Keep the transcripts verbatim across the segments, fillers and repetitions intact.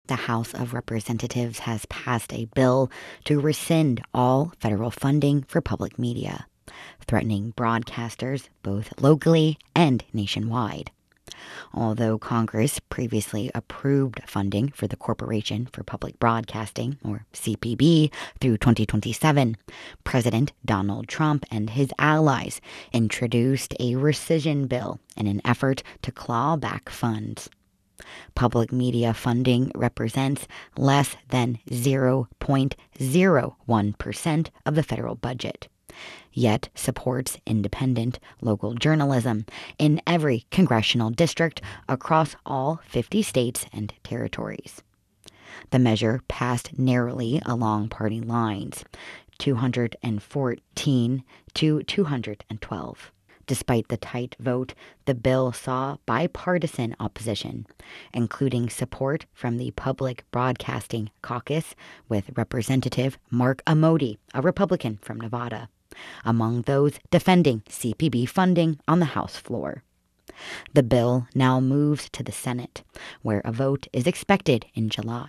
The House of Representatives has passed a bill to rescind all federal funding for public media, threatening broadcasters both locally and nationwide. Although Congress previously approved funding for the Corporation for Public Broadcasting, or C P B, through twenty twenty-seven, President Donald Trump and his allies introduced a rescission bill in an effort to claw back funds. Public media funding represents less than zero point zero one percent of the federal budget, yet supports independent local journalism in every congressional district across all fifty states and territories. The measure passed narrowly along party lines, two hundred fourteen to two hundred twelve. Despite the tight vote, the bill saw bipartisan opposition, including support from the Public Broadcasting Caucus with Representative Mark Amodei, a Republican from Nevada, among those defending C P B funding on the House floor. The bill now moves to the Senate, where a vote is expected in July.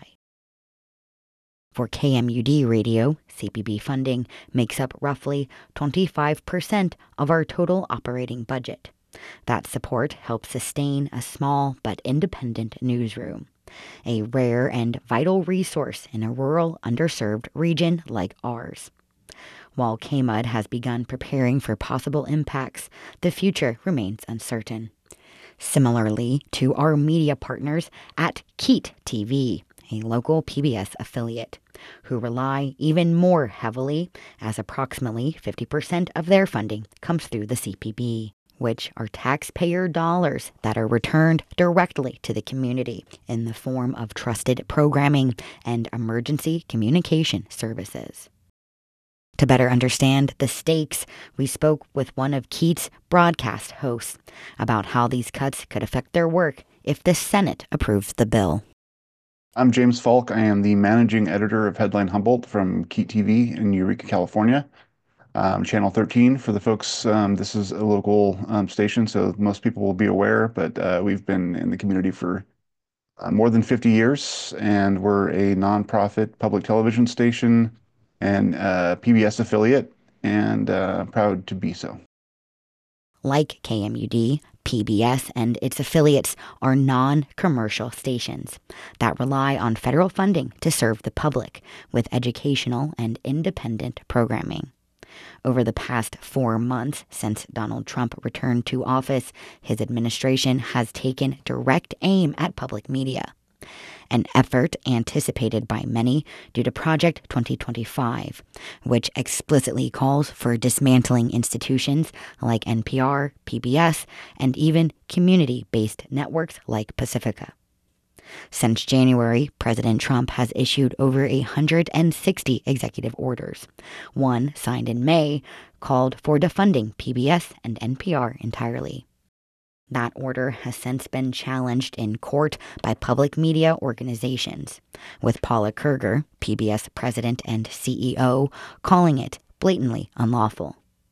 For K M U D Radio, C P B funding makes up roughly twenty-five percent of our total operating budget. That support helps sustain a small but independent newsroom, a rare and vital resource in a rural, underserved region like ours. While K M U D has begun preparing for possible impacts, the future remains uncertain. Similarly to our media partners at KEAT T V, a local P B S affiliate, who rely even more heavily as approximately fifty percent of their funding comes through the C P B, which are taxpayer dollars that are returned directly to the community in the form of trusted programming and emergency communication services. To better understand the stakes, we spoke with one of KEAT's broadcast hosts about how these cuts could affect their work if the Senate approves the bill. I'm James Falk. I am the managing editor of Headline Humboldt from KEAT T V in Eureka, California. Um, Channel thirteen, for the folks, um, this is a local um, station, so most people will be aware, but uh, we've been in the community for uh, more than fifty years, and we're a nonprofit public television station and uh, P B S affiliate, and uh, proud to be so. Like K M U D, P B S and its affiliates are non-commercial stations that rely on federal funding to serve the public with educational and independent programming. Over the past four months since Donald Trump returned to office, his administration has taken direct aim at public media, an effort anticipated by many due to Project twenty twenty-five, which explicitly calls for dismantling institutions like N P R, P B S, and even community-based networks like Pacifica. Since January, President Trump has issued over one hundred sixty executive orders. One, signed in May, called for defunding P B S and N P R entirely. That order has since been challenged in court by public media organizations, with Paula Kerger, P B S president and C E O, calling it blatantly unlawful.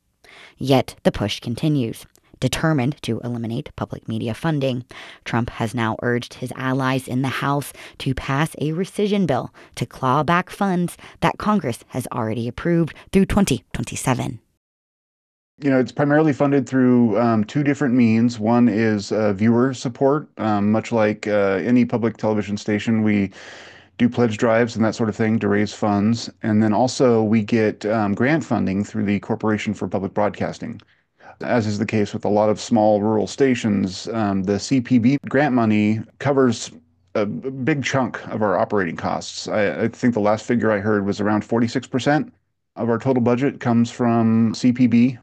Yet the push continues. Determined to eliminate public media funding, Trump has now urged his allies in the House to pass a rescission bill to claw back funds that Congress has already approved through twenty twenty-seven. You know, it's primarily funded through um, two different means. One is uh, viewer support. Um, much like uh, any public television station, we do pledge drives and that sort of thing to raise funds. And then also we get um, grant funding through the Corporation for Public Broadcasting. As is the case with a lot of small rural stations, um, the C P B grant money covers a big chunk of our operating costs. I, I think the last figure I heard was around forty-six percent of our total budget comes from C P B.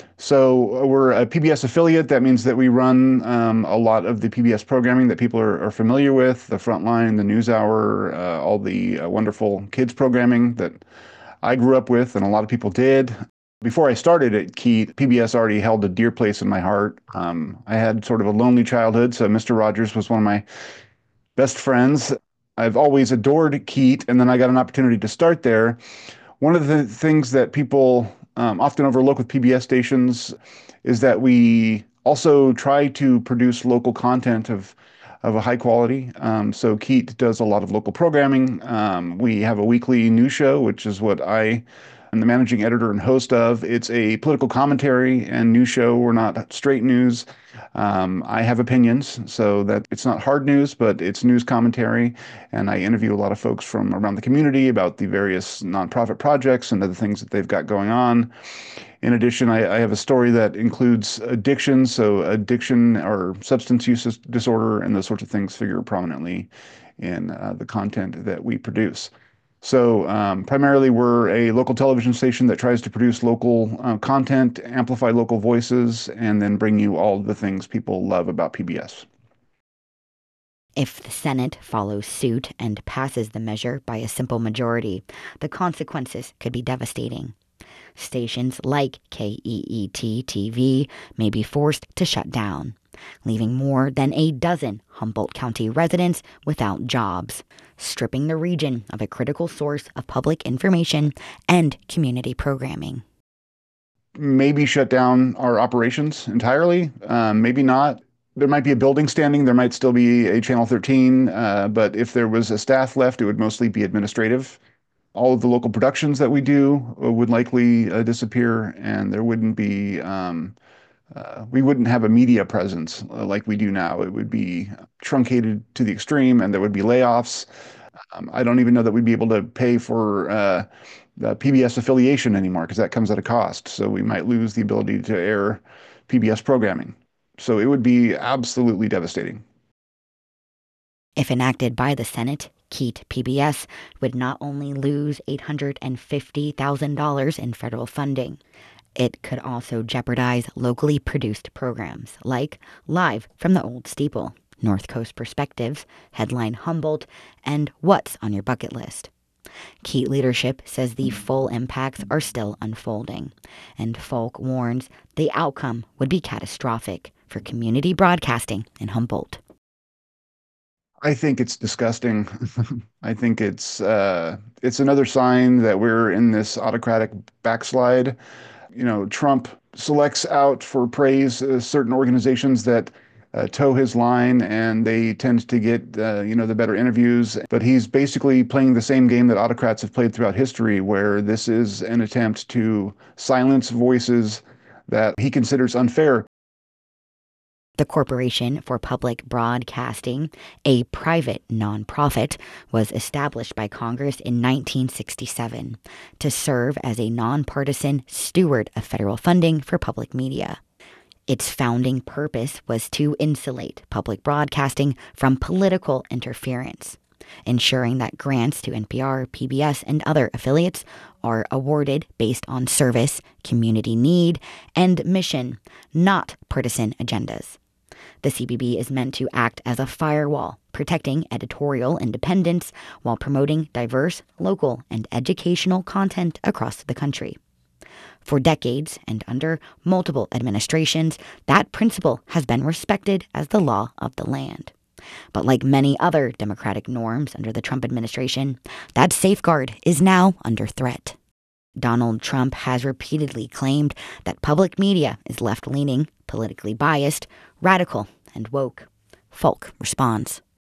So we're a P B S affiliate. That means that we run um, a lot of the P B S programming that people are, are familiar with, the Frontline, the NewsHour, uh, all the uh, wonderful kids programming that I grew up with and a lot of people did. Before I started at KEAT, P B S already held a dear place in my heart. Um, I had sort of a lonely childhood, so Mister Rogers was one of my best friends. I've always adored KEAT, and then I got an opportunity to start there. One of the things that people um, often overlook with P B S stations is that we also try to produce local content of of a high quality. Um, so Keat does a lot of local programming. Um, we have a weekly news show, which is what I am the managing editor and host of. It's a political commentary and news show. We're not straight news. Um, I have opinions, so that it's not hard news, but it's news commentary. And I interview a lot of folks from around the community about the various nonprofit projects and other things that they've got going on. In addition, I, I have a story that includes addiction, so addiction or substance use disorder and those sorts of things figure prominently in uh, the content that we produce. So um, primarily, we're a local television station that tries to produce local uh, content, amplify local voices, and then bring you all the things people love about P B S. If the Senate follows suit and passes the measure by a simple majority, the consequences could be devastating. Stations like K E E T T V may be forced to shut down, leaving more than a dozen Humboldt County residents without jobs, stripping the region of a critical source of public information and community programming. Maybe shut down our operations entirely, um, maybe not. There might be a building standing, there might still be a Channel thirteen, uh, but if there was a staff left, it would mostly be administrative. All of the local productions that we do would likely uh, disappear, and there wouldn't be, um, uh, we wouldn't have a media presence uh, like we do now. It would be truncated to the extreme, and there would be layoffs. Um, I don't even know that we'd be able to pay for uh, the P B S affiliation anymore because that comes at a cost. So we might lose the ability to air P B S programming. So it would be absolutely devastating. If enacted by the Senate, Keat P B S would not only lose eight hundred fifty thousand dollars in federal funding, it could also jeopardize locally produced programs like Live from the Old Steeple, North Coast Perspectives, Headline Humboldt, and What's on Your Bucket List. Keat leadership says the full impacts are still unfolding, and Folk warns the outcome would be catastrophic for community broadcasting in Humboldt. I think it's disgusting. I think it's uh, it's another sign that we're in this autocratic backslide. You know, Trump selects out for praise uh, certain organizations that uh, toe his line, and they tend to get uh, you know the better interviews. But he's basically playing the same game that autocrats have played throughout history, where this is an attempt to silence voices that he considers unfair. The Corporation for Public Broadcasting, a private nonprofit, was established by Congress in nineteen sixty-seven to serve as a nonpartisan steward of federal funding for public media. Its founding purpose was to insulate public broadcasting from political interference, ensuring that grants to N P R, P B S, and other affiliates are awarded based on service, community need, and mission, not partisan agendas. The C B B is meant to act as a firewall, protecting editorial independence while promoting diverse, local, and educational content across the country. For decades and under multiple administrations, that principle has been respected as the law of the land. But like many other democratic norms under the Trump administration, that safeguard is now under threat. Donald Trump has repeatedly claimed that public media is left-leaning, politically biased, radical, and woke. Folk responds.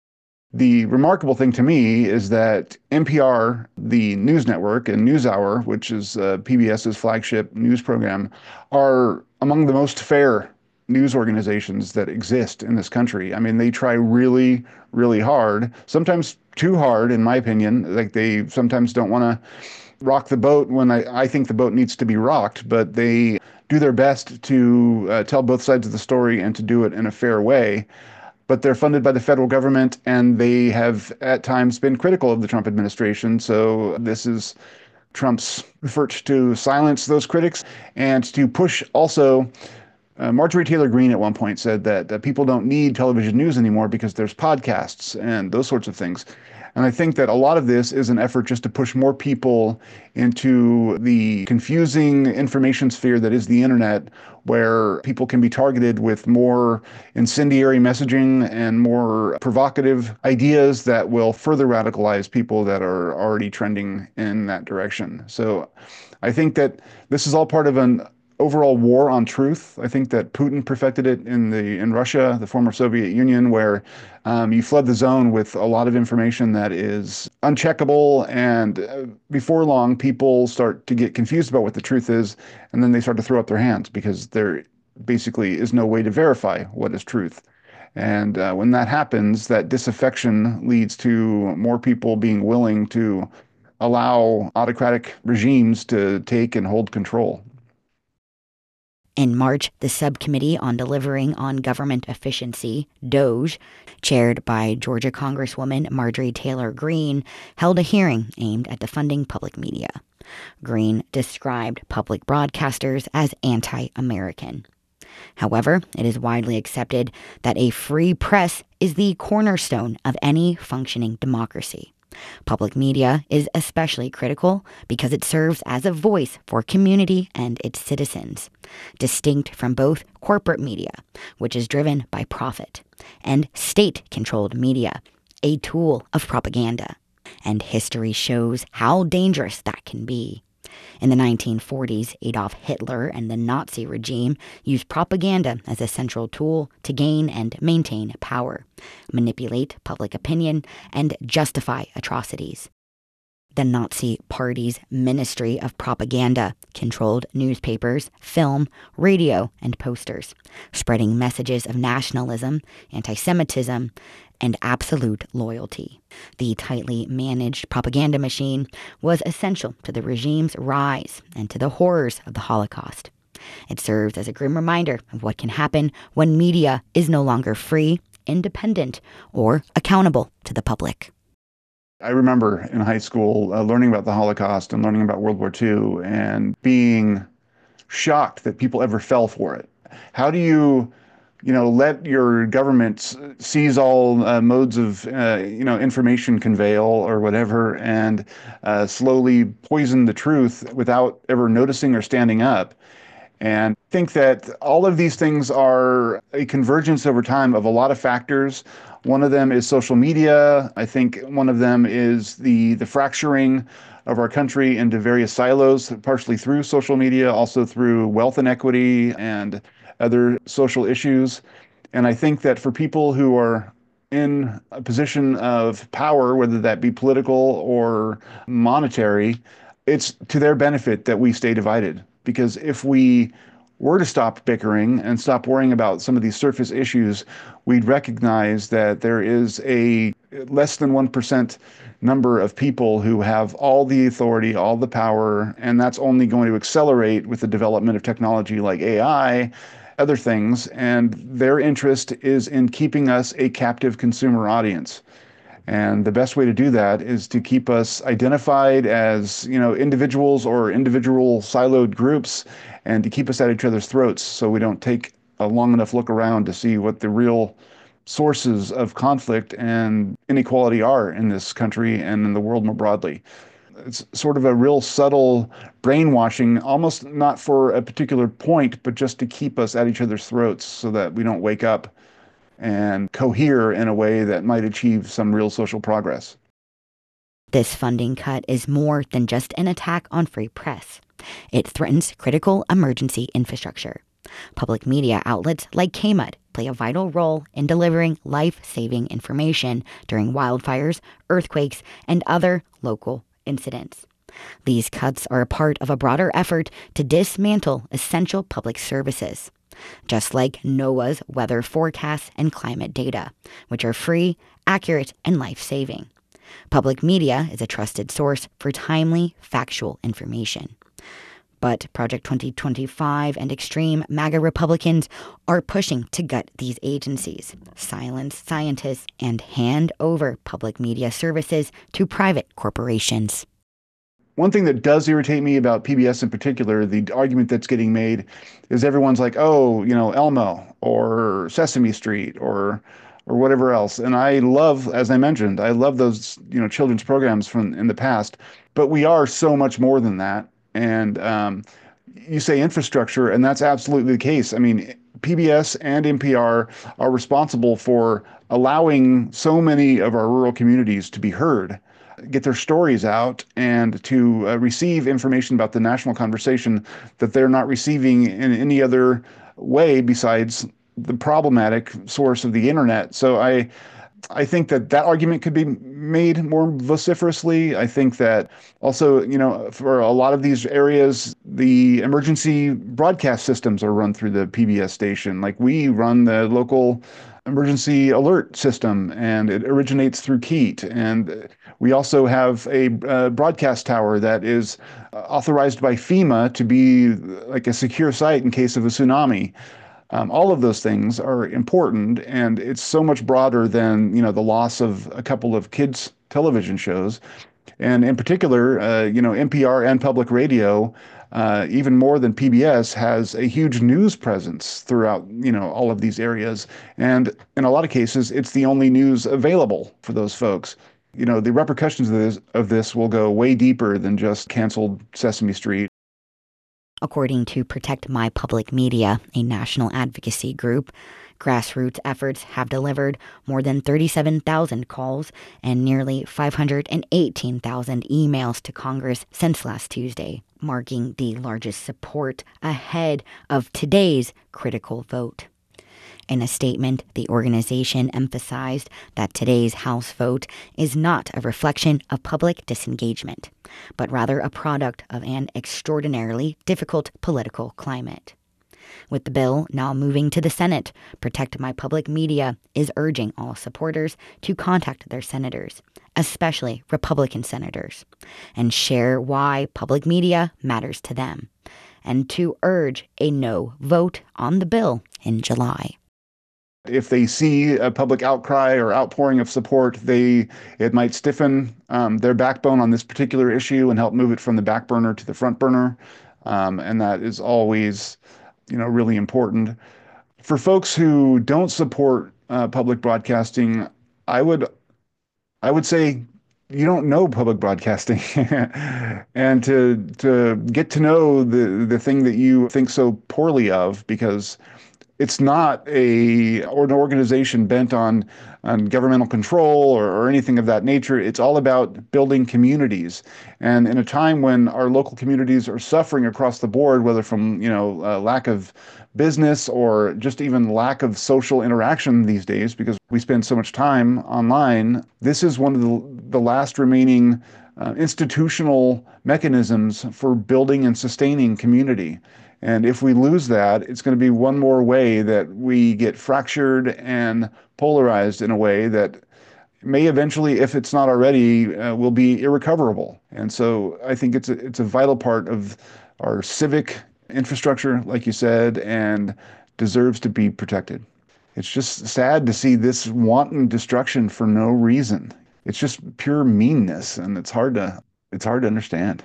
The remarkable thing to me is that N P R, the news network, and NewsHour, which is uh, PBS's flagship news program, are among the most fair news organizations that exist in this country. I mean, they try really, really hard, sometimes too hard, in my opinion. Like, they sometimes don't want to rock the boat when I, I think the boat needs to be rocked, but they do their best to uh, tell both sides of the story and to do it in a fair way. But they're funded by the federal government, and they have at times been critical of the Trump administration. So this is Trump's effort to silence those critics and to push also. Uh, Marjorie Taylor Greene at one point said that, that people don't need television news anymore because there's podcasts and those sorts of things. And I think that a lot of this is an effort just to push more people into the confusing information sphere that is the internet, where people can be targeted with more incendiary messaging and more provocative ideas that will further radicalize people that are already trending in that direction. So I think that this is all part of an overall war on truth. I think that Putin perfected it in the in Russia, the former Soviet Union, where um, you flood the zone with a lot of information that is uncheckable, and uh, before long, people start to get confused about what the truth is, and then they start to throw up their hands because there basically is no way to verify what is truth. And uh, when that happens, that disaffection leads to more people being willing to allow autocratic regimes to take and hold control. In March, the Subcommittee on Delivering on Government Efficiency, DOGE, chaired by Georgia Congresswoman Marjorie Taylor Greene, held a hearing aimed at defunding public media. Greene described public broadcasters as anti-American. However, it is widely accepted that a free press is the cornerstone of any functioning democracy. Public media is especially critical because it serves as a voice for community and its citizens, distinct from both corporate media, which is driven by profit, and state-controlled media, a tool of propaganda. And history shows how dangerous that can be. In the nineteen forties, Adolf Hitler and the Nazi regime used propaganda as a central tool to gain and maintain power, manipulate public opinion, and justify atrocities. The Nazi Party's Ministry of Propaganda controlled newspapers, film, radio, and posters, spreading messages of nationalism, anti-Semitism, and absolute loyalty. The tightly managed propaganda machine was essential to the regime's rise and to the horrors of the Holocaust. It serves as a grim reminder of what can happen when media is no longer free, independent, or accountable to the public. I remember in high school uh, learning about the Holocaust and learning about World War Two and being shocked that people ever fell for it. How do you, you know, let your government seize all uh, modes of, uh, you know, information conveyal or whatever and uh, slowly poison the truth without ever noticing or standing up? And I think that all of these things are a convergence over time of a lot of factors. One of them is social media. I think one of them is the the fracturing of our country into various silos, partially through social media, also through wealth inequity and other social issues. And I think that for people who are in a position of power, whether that be political or monetary, it's to their benefit that we stay divided. Because if we were to stop bickering and stop worrying about some of these surface issues, we'd recognize that there is a less than one percent number of people who have all the authority, all the power, and that's only going to accelerate with the development of technology like A I, other things, and their interest is in keeping us a captive consumer audience. And the best way to do that is to keep us identified as, you know, individuals or individual siloed groups and to keep us at each other's throats so we don't take a long enough look around to see what the real sources of conflict and inequality are in this country and in the world more broadly. It's sort of a real subtle brainwashing, almost not for a particular point, but just to keep us at each other's throats so that we don't wake up and cohere in a way that might achieve some real social progress. This funding cut is more than just an attack on free press. It threatens critical emergency infrastructure. Public media outlets like K M U D play a vital role in delivering life-saving information during wildfires, earthquakes, and other local incidents. These cuts are a part of a broader effort to dismantle essential public services, just like NOAA's weather forecasts and climate data, which are free, accurate, and life-saving. Public media is a trusted source for timely, factual information. But Project twenty twenty-five and extreme MAGA Republicans are pushing to gut these agencies, silence scientists, and hand over public media services to private corporations. One thing that does irritate me about P B S in particular, the argument that's getting made is everyone's like, oh, you know, Elmo or Sesame Street or or whatever else. And I love, as I mentioned, I love those, you know, children's programs from in the past, but we are so much more than that. And um, you say infrastructure, and that's absolutely the case. I mean, P B S and N P R are responsible for allowing so many of our rural communities to be heard, get their stories out, and to uh, receive information about the national conversation that they're not receiving in any other way besides the problematic source of the internet. So I I think that that argument could be made more vociferously. I think that also, you know, for a lot of these areas, the emergency broadcast systems are run through the P B S station. Like we run the local emergency alert system, and it originates through Keat. And we also have a uh, broadcast tower that is authorized by FEMA to be like a secure site in case of a tsunami. Um, all of those things are important, and it's so much broader than, you know, the loss of a couple of kids' television shows. And in particular, uh, you know, N P R and public radio, uh, even more than P B S, has a huge news presence throughout, you know, all of these areas. And in a lot of cases, it's the only news available for those folks. You know, the repercussions of this, of this will go way deeper than just canceled Sesame Street. According to Protect My Public Media, a national advocacy group, grassroots efforts have delivered more than thirty-seven thousand calls and nearly five hundred eighteen thousand emails to Congress since last Tuesday, marking the largest support ahead of today's critical vote. In a statement, the organization emphasized that today's House vote is not a reflection of public disengagement, but rather a product of an extraordinarily difficult political climate. With the bill now moving to the Senate, Protect My Public Media is urging all supporters to contact their senators, especially Republican senators, and share why public media matters to them, and to urge a no vote on the bill in July. If they see a public outcry or outpouring of support, they it might stiffen um, their backbone on this particular issue and help move it from the back burner to the front burner. Um, and that is always, you know, really important. For folks who don't support uh, public broadcasting, I would I would say you don't know public broadcasting. And to to get to know the the thing that you think so poorly of, because it's not a or an organization bent on on governmental control or, or anything of that nature. It's all about building communities. And in a time when our local communities are suffering across the board, whether from, you know, uh, lack of business or just even lack of social interaction these days, because we spend so much time online, this is one of the, the last remaining uh, institutional mechanisms for building and sustaining community. And if we lose that, it's going to be one more way that we get fractured and polarized in a way that may eventually, if it's not already, uh, will be irrecoverable. And so I think it's a, it's a vital part of our civic infrastructure, like you said, and deserves to be protected. It's just sad to see this wanton destruction for no reason. It's just pure meanness, and it's hard to it's hard to understand.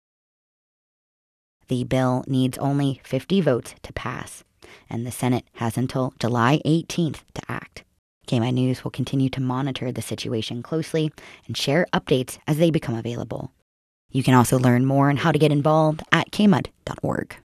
The bill needs only fifty votes to pass, and the Senate has until July eighteenth to act. K M U D News will continue to monitor the situation closely and share updates as they become available. You can also learn more on how to get involved at k m u d dot org.